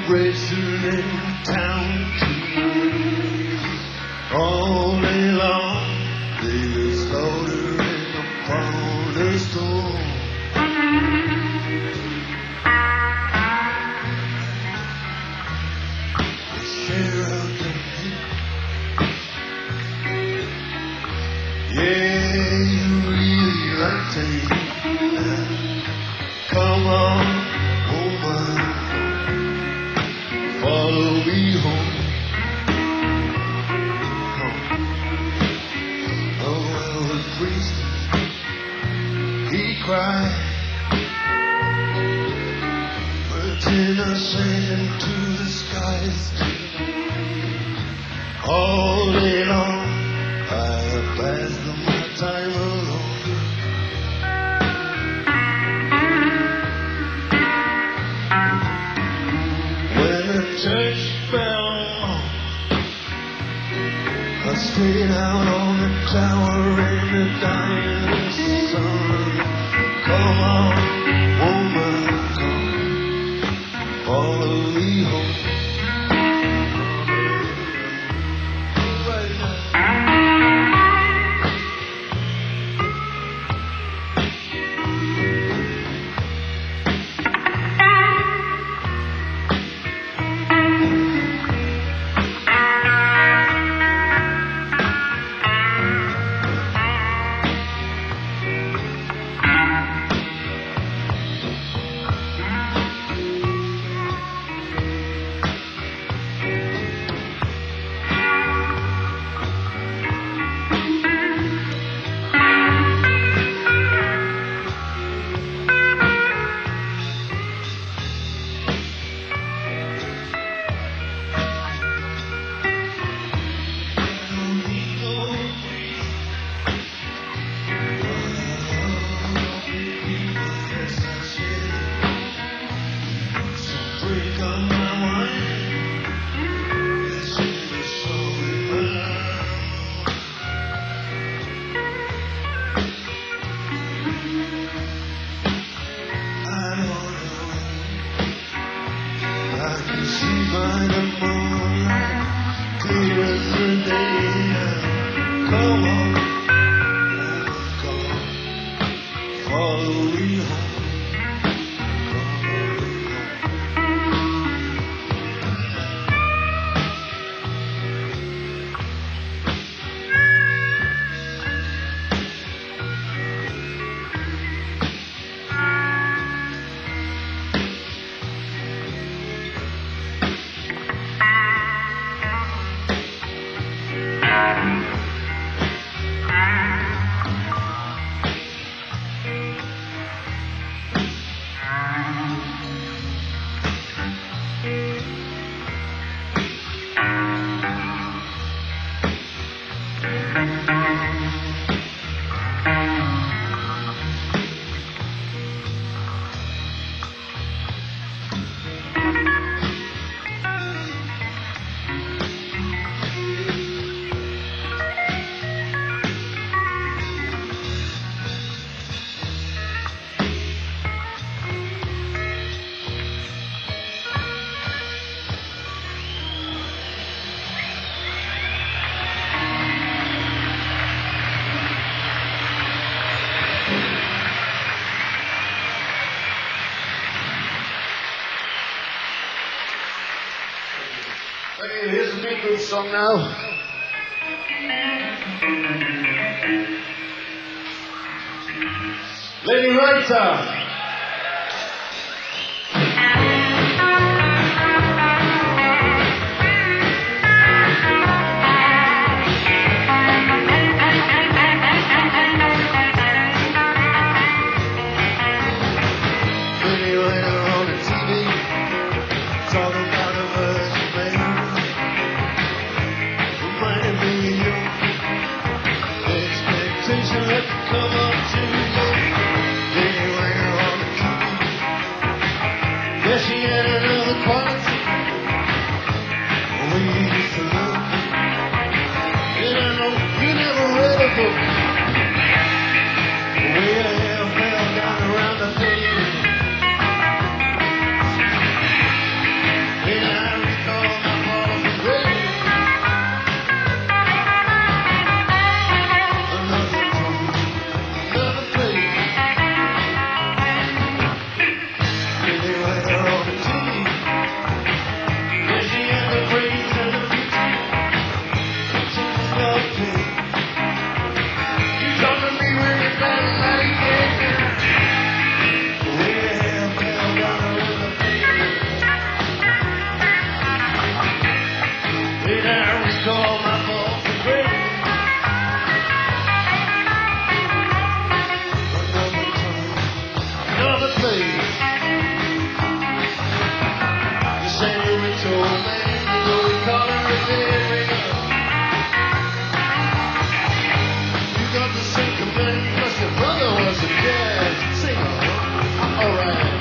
racing in town too. All day long, they slaughtering upon the store. The sheriff and yeah, you really like to eat that. Come on, woman, follow me home. Oh, the priest, he cried, birds ascending to the skies. All day long, I passed my time alone. When the church bell, I stayed out on the tower in the dying sun. Come on, woman, come, follow me home. Here's a big group song now. Lady Writer. recall my false grave. Another place. The senorita old man, you know we call her a dead ringer. You got the same command, plus your brother was a jazz singer. Alright.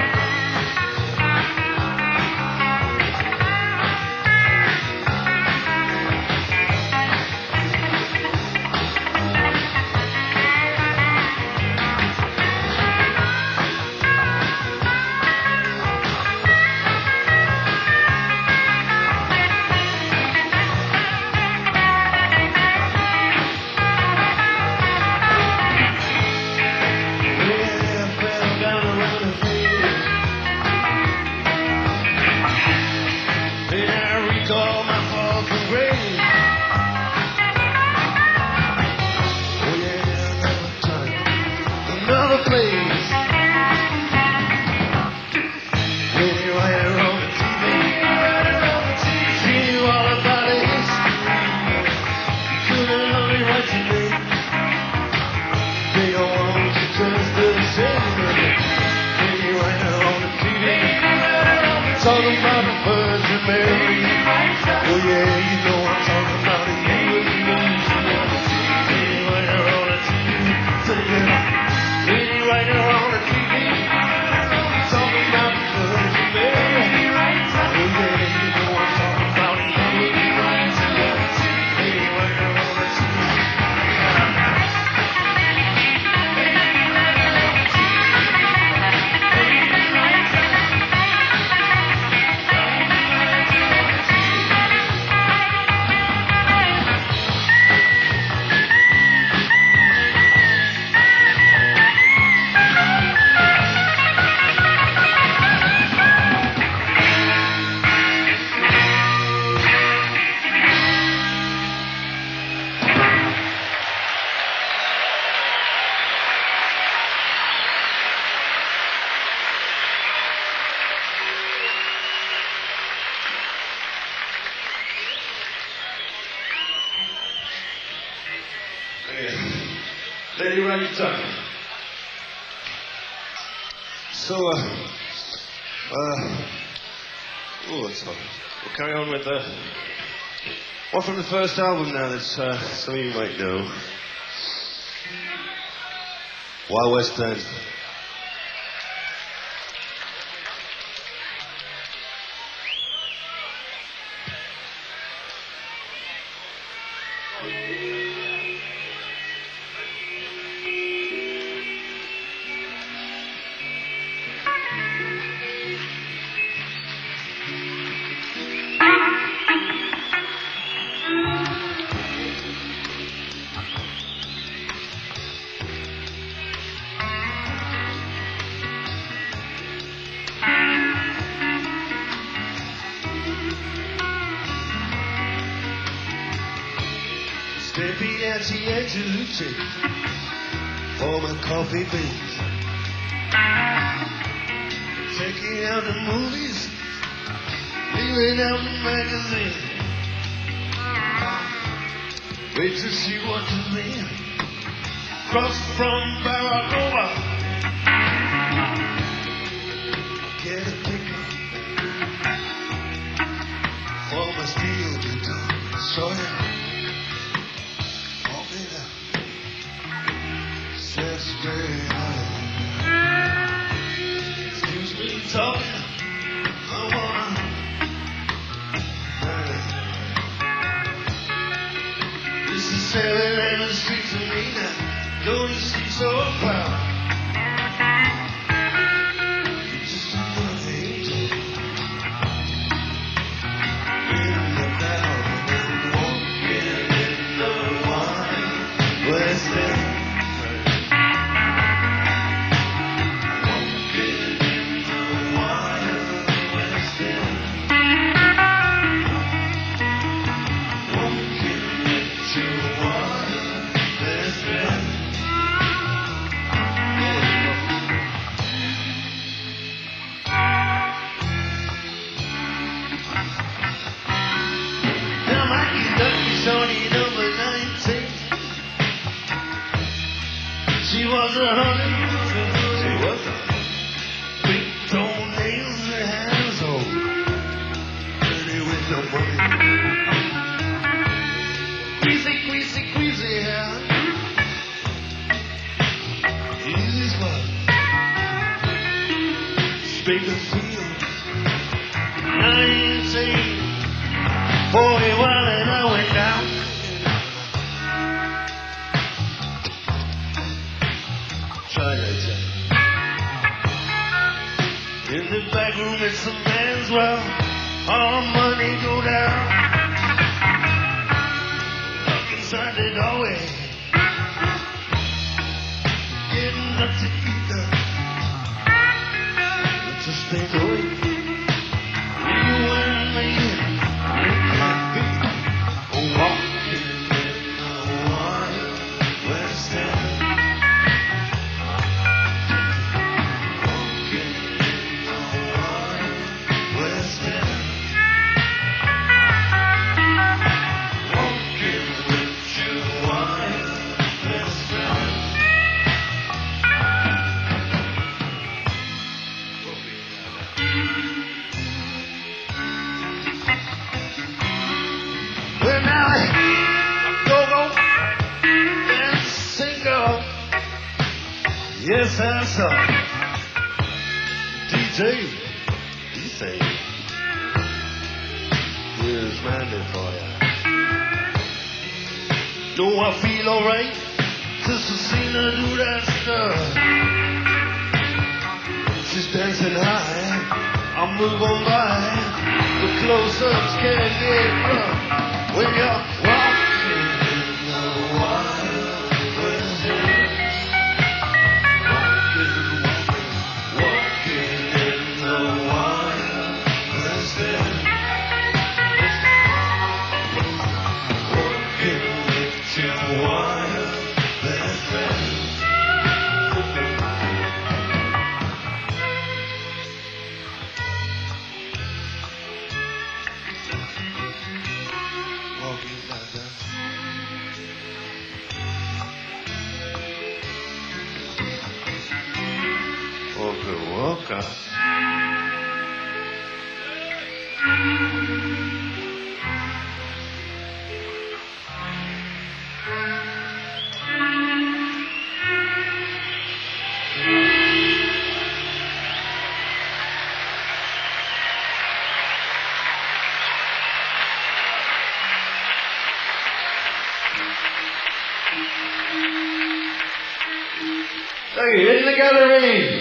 Talking about the Virgin Mary. Oh yeah, you know I'm talking about it. You and me. Anywhere on the TV. Anywhere on the TV. Talking about the Virgin Mary. Oh yeah, you know I'm talking about it. You and me. Anywhere on the TV. Lady Rita. So, we'll carry on with one from the first album now that some of you might know. Wild West End. Steppy Anti-Angelucci for my coffee beans. Checking out the movies, leaving out the magazine. Wait to see what you mean. Cross from Barack Obama. Get a pickup for my steel guitar. So yeah. Excuse me, talking. I wanna. This is sailing in the streets of me now. Don't you seem so proud? You're just another angel. In the cloud and walking in the wine West End. Bakersfield, 1941, and I went down. Chinatown. In the back room at some man's well, all money go down. Look inside the doorway, getting nothing to eat there. Just stay away. You and me, we can't be walking in the Wild West End. Walking in the Wild West End. Walking with your wild best friend. Well, now, go-go and single. Yes, that's DJ. Here's Randy for ya. Do I feel alright? Sister Cena do that stuff. She's dancing high. I'm moving by. The close-ups can't get rough. When you're walking in the Wild West End. Walking in the Wild West End. Walking with your wild best friend. Walking like that. Walker, walker. Thank you. In the gallery.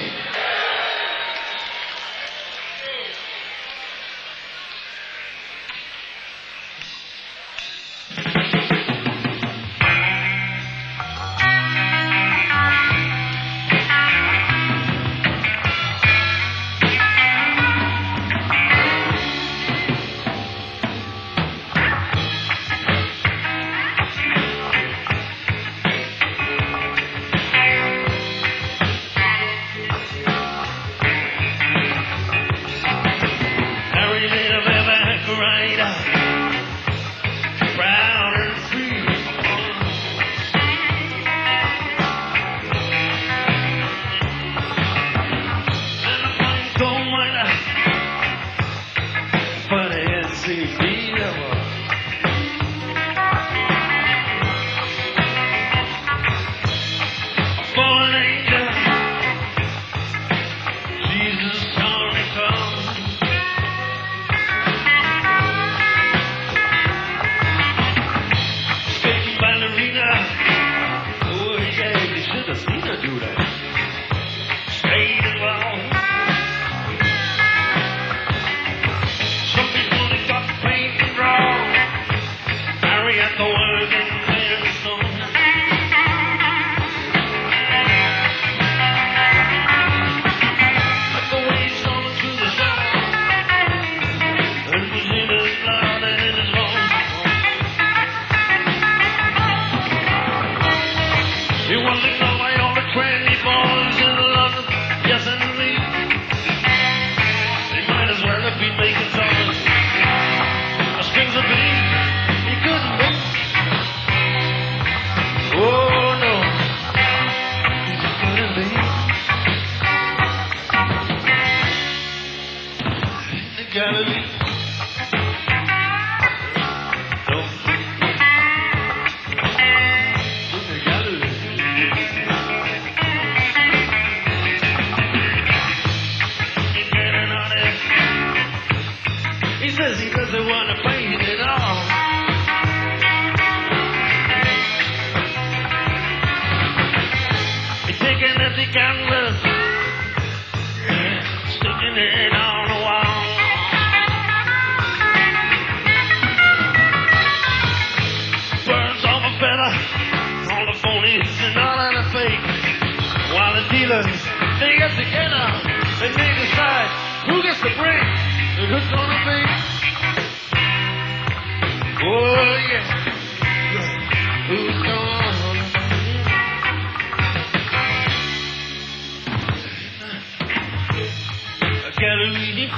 all the phonies and all of the fake. While the dealers, they get together, they may decide who gets the break and who's gonna be. Oh yeah, who's gonna be? Gallery.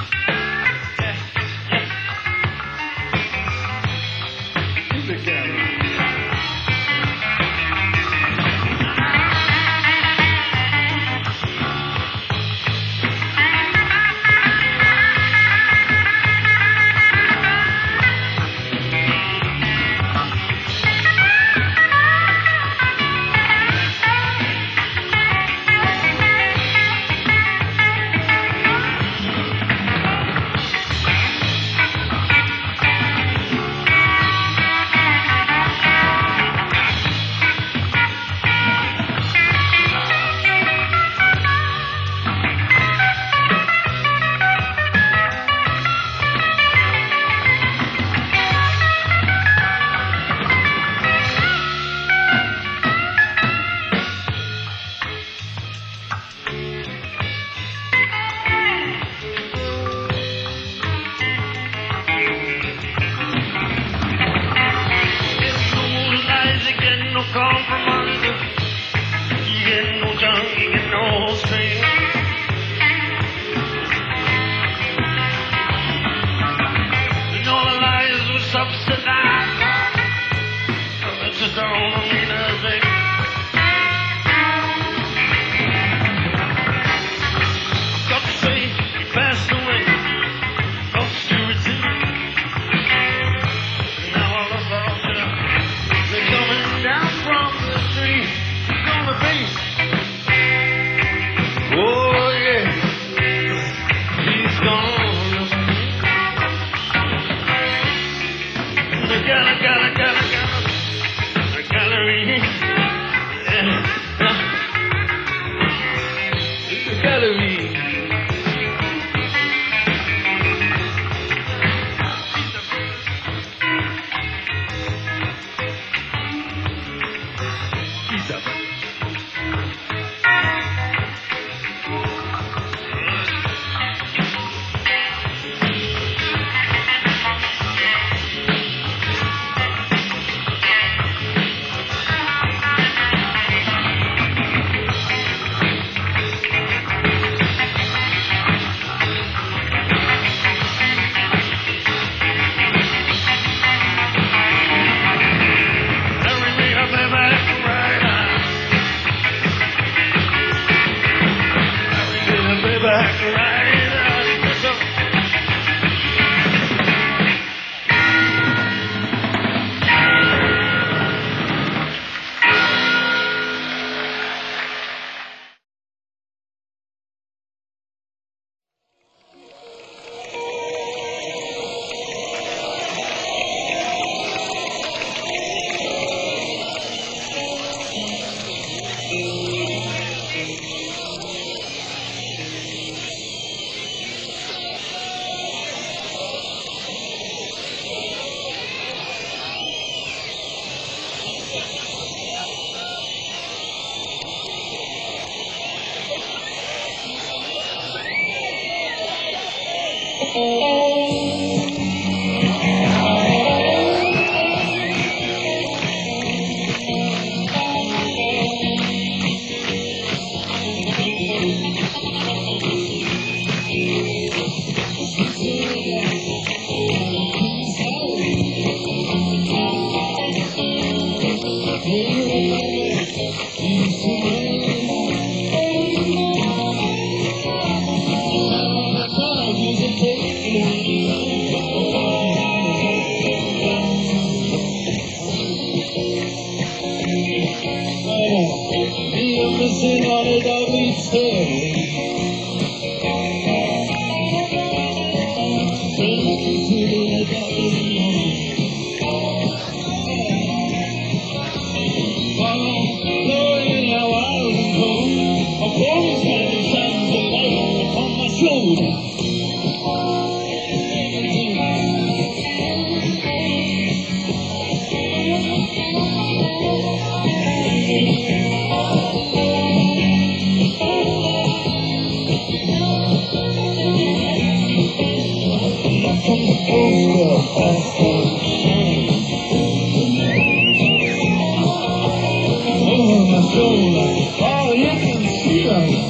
Oh, you can see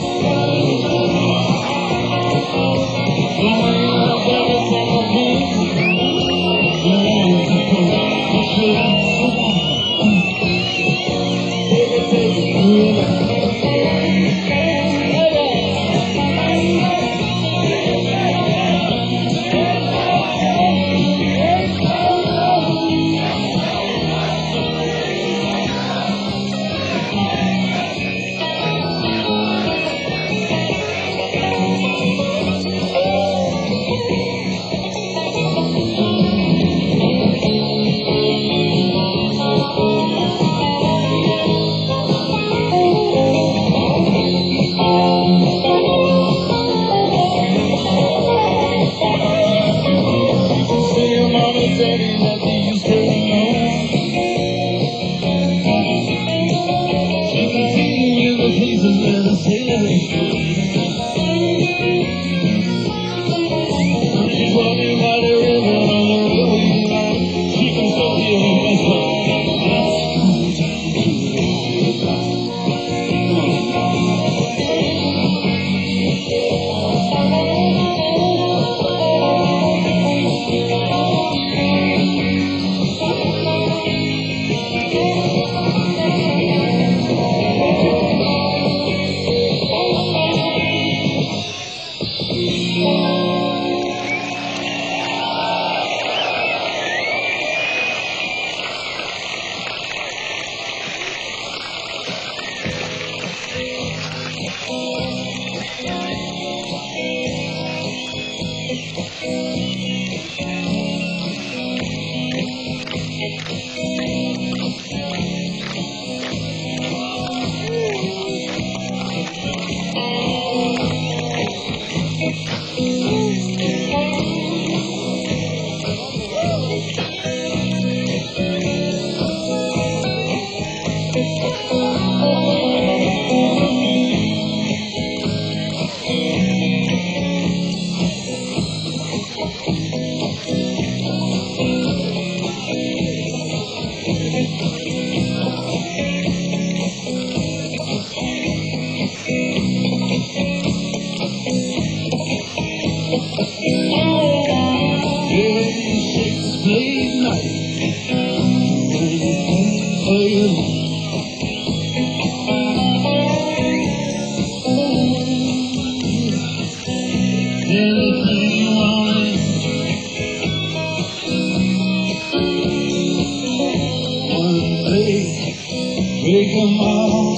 Take 'em all,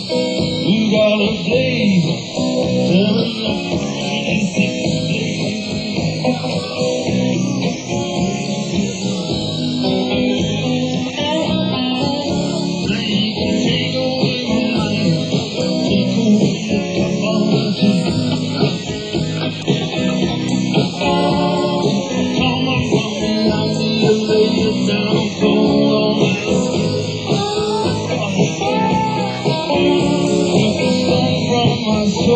we got a day, from my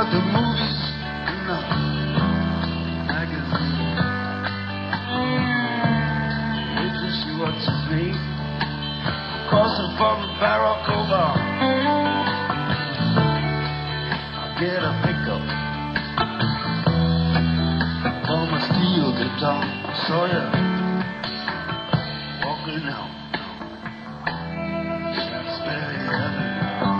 at the movies and the magazines. Wait till she watches me crossing from Barack Obama. I get a pickup for my steel guitar. I saw you walking out. Shaftesbury Avenue.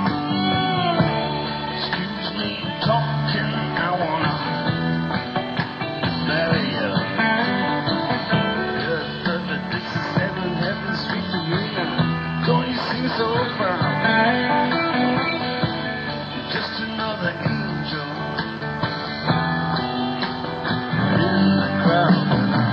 Excuse me talking, I wanna marry you. Yes, this is 7th Street to me now. Don't you seem so proud? You're just another angel in the crowd.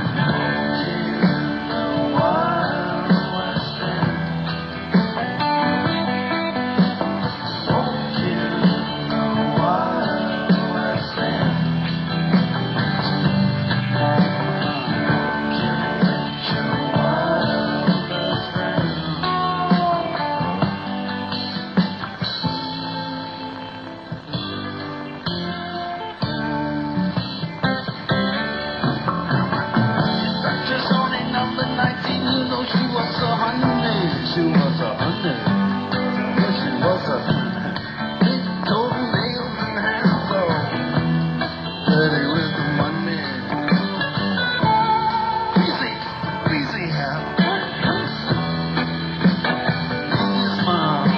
She was a honey. Yes, she was a honey. Big golden nails and hands all dirty with the money. Greasy hair. Easy smile.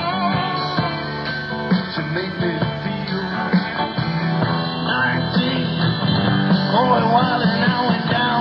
She made me feel 19. Going wild and now and down.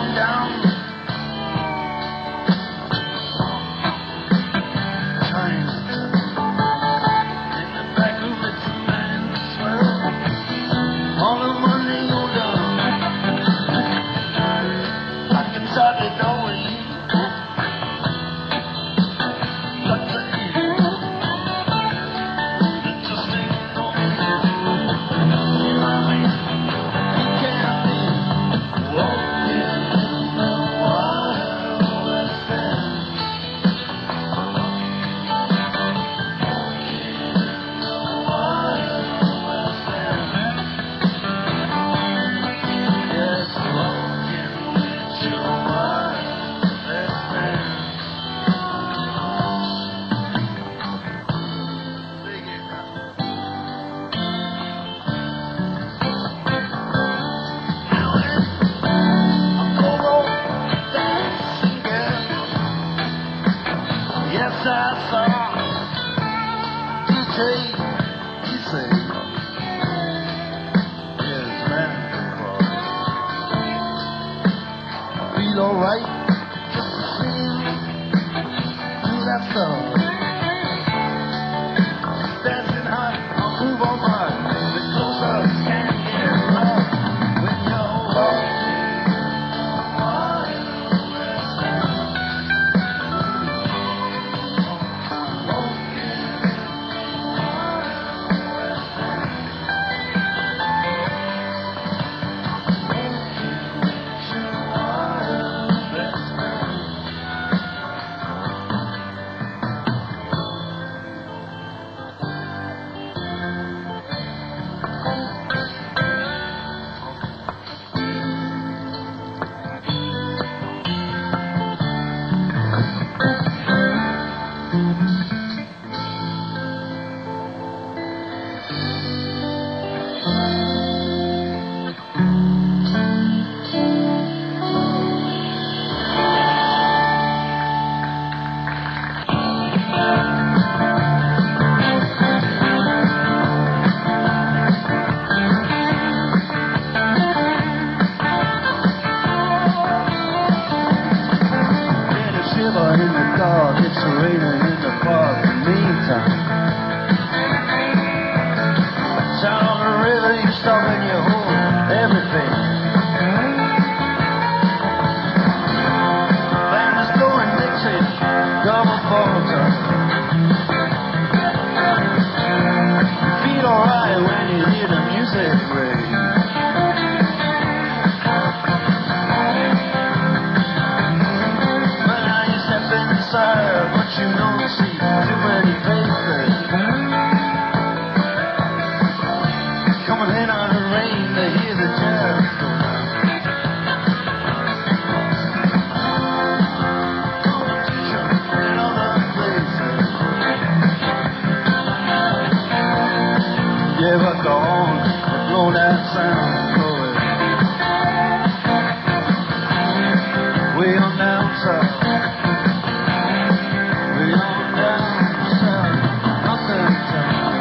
Beyond down south, undertown.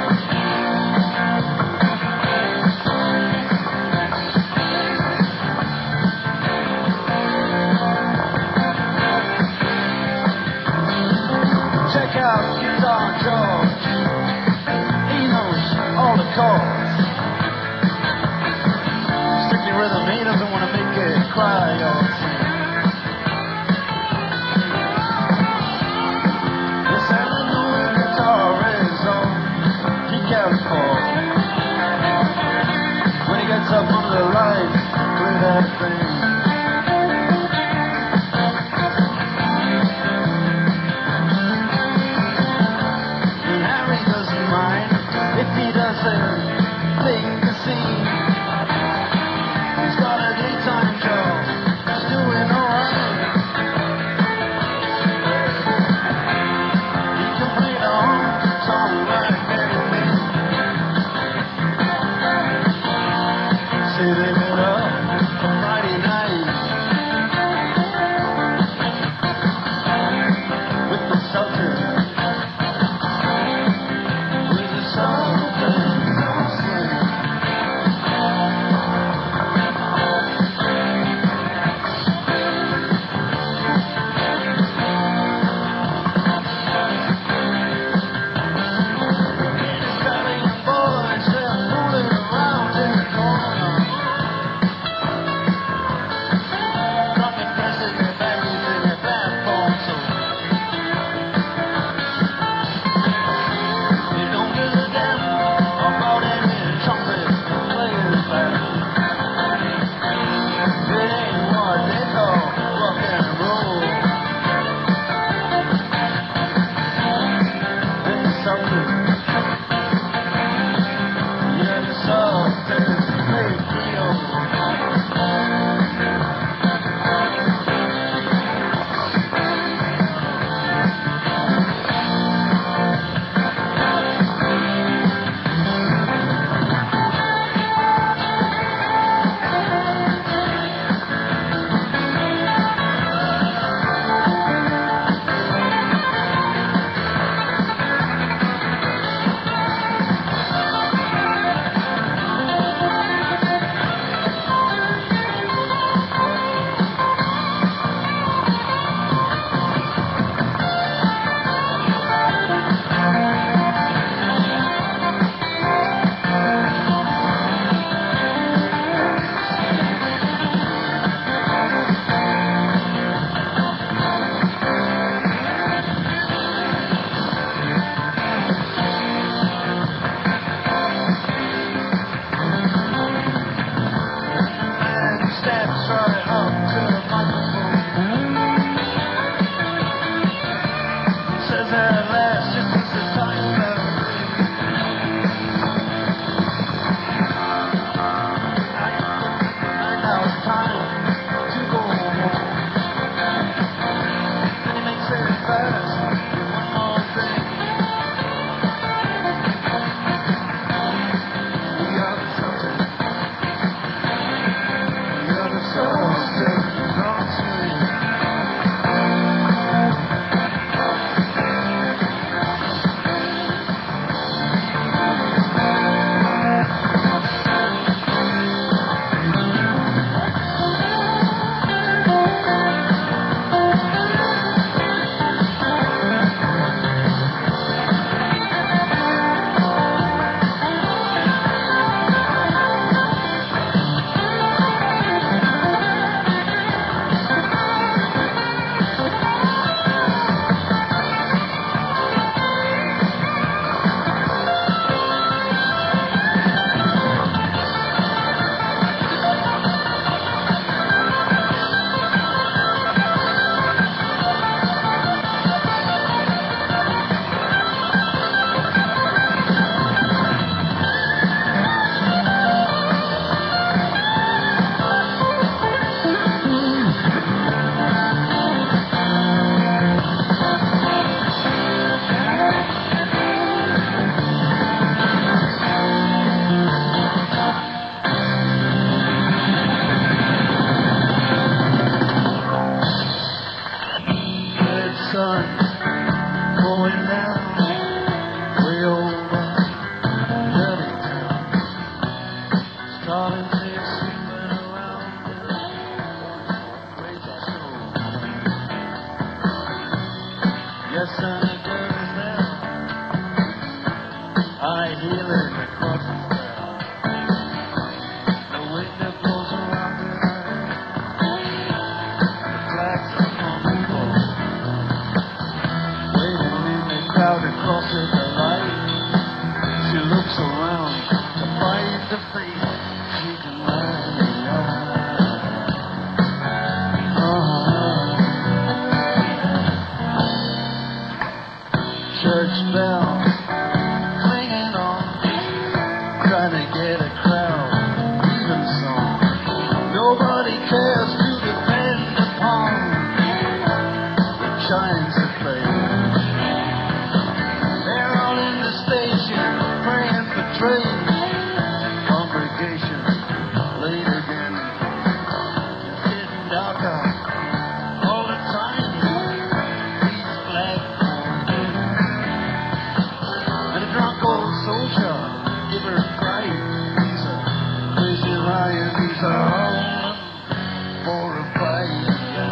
Check out Guitar George. He knows all the chords. Strictly rhythm, he doesn't want to make it cry or sing. Yes, I know the guitar is all he cares for. When he gets up under the lights, play that thing. And Harry doesn't mind if he doesn't think the scene. He's got a daytime job, he's doing alright. He can play the honky tonk like Mary May. healing across the ground. The wind that blows around the night, the flags are on the floor. Waiting in the crowd across the light, she looks around to find the face she can recognize. Church bells clinging on, trying to get a crowd even song. Nobody cares to depend upon the chimes that play. They're all in the station praying for trains. Congregation late again. It's getting darker all the time. These flags and a drunk old soldier, give her a fright. He's a crazy lion, he's a howling for a fight.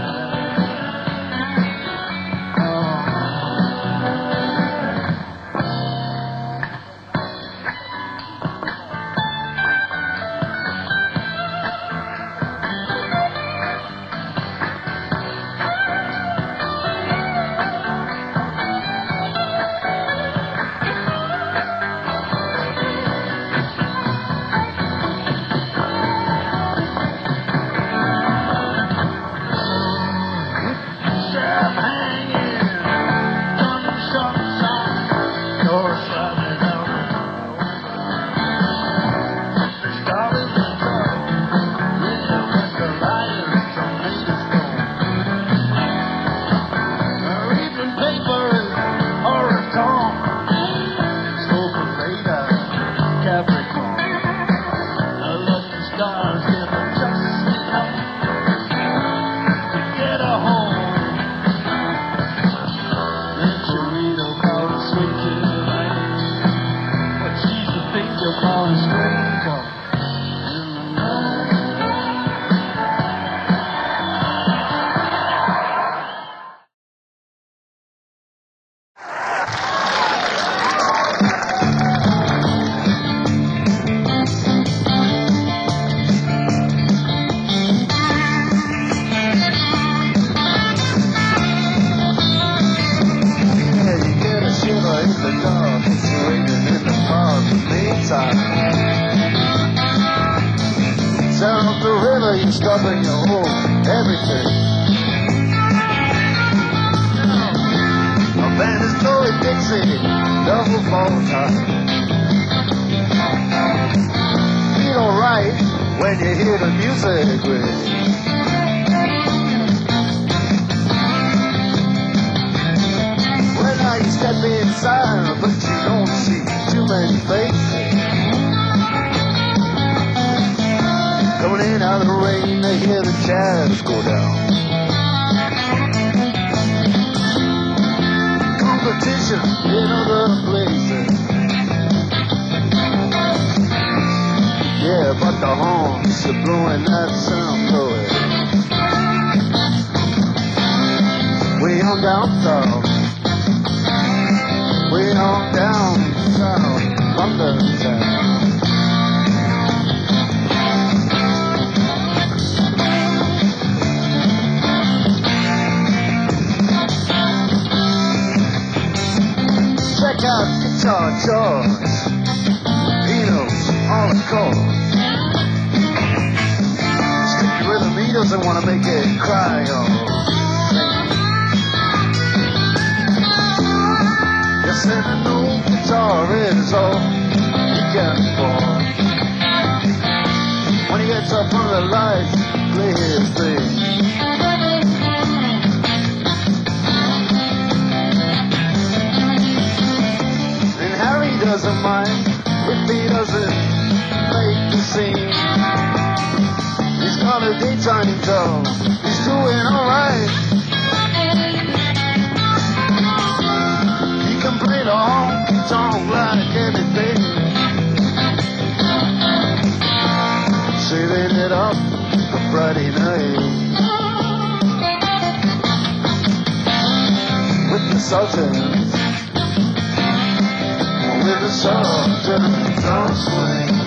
Sound of the river, you stop and you hold everything. A band is blowing Dixie, double fall time. Feel alright when you hear the music ring. Well, now you step inside, but you don't see too many faces. Coming in out of the rain, they hear the jazz go down. Competition in other places. Yeah, but the horns are blowing that sound blowing. Way on down south. Way on down south, London town. Check out Guitar George, he knows all the chords. Stick your rhythm, he doesn't want to make it cry or sing. Yes, and an old guitar is all he can afford. When he gets up under the lights, play his thing. Doesn't mind if he doesn't make the scene. He's got a daytime job, he's doing alright. He can play the honky tonk like anything. Saving it up for Friday night with the Sultans. with the soft drum swing.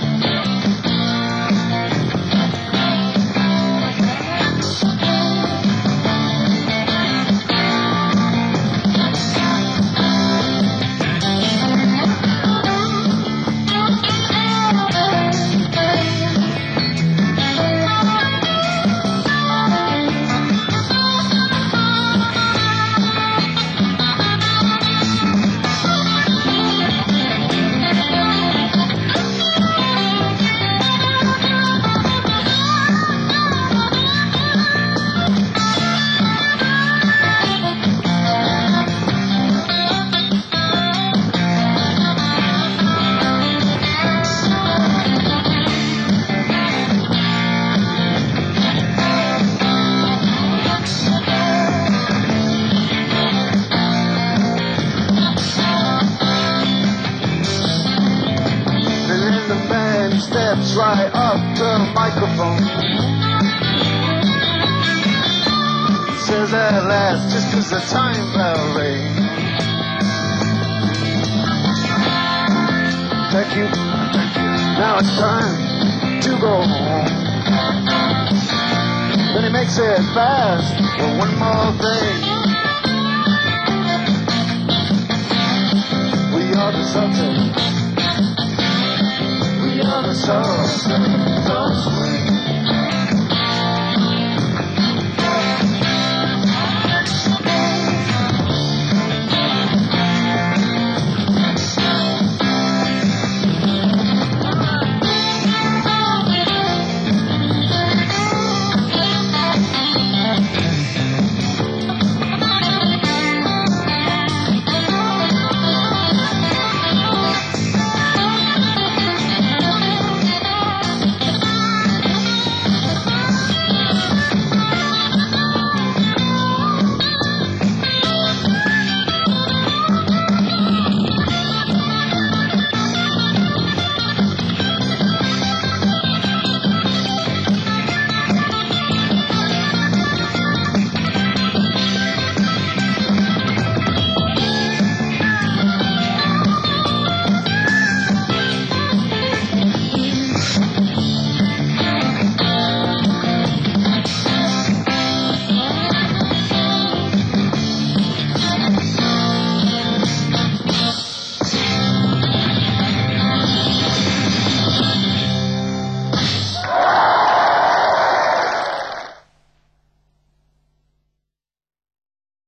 Steps right up to the microphone. Says at last, just as the time bell rings. Thank you. Now it's time to go home. Then he makes it fast for one more thing. We are the Sultans. We are the Sultans.